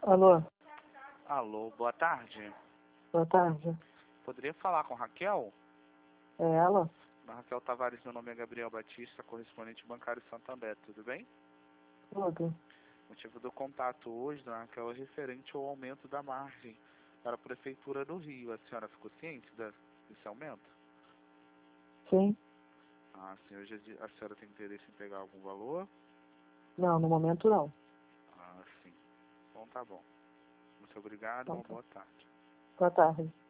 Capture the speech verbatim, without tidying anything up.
Alô, Alô, boa tarde. boa tarde. Poderia falar com Raquel? É ela? Raquel Tavares, meu nome é Gabriel Batista, correspondente bancário Santander, tudo bem? Tudo. O motivo do contato hoje, dona Raquel, é referente ao aumento da margem para a Prefeitura do Rio. A senhora ficou ciente da- desse aumento? Sim? Ah, sim, hoje a di- a senhora tem interesse em pegar algum valor? Não, no momento não. Ah, sim. Então tá bom. Muito obrigado, Então uma tá. boa tarde. Boa tarde.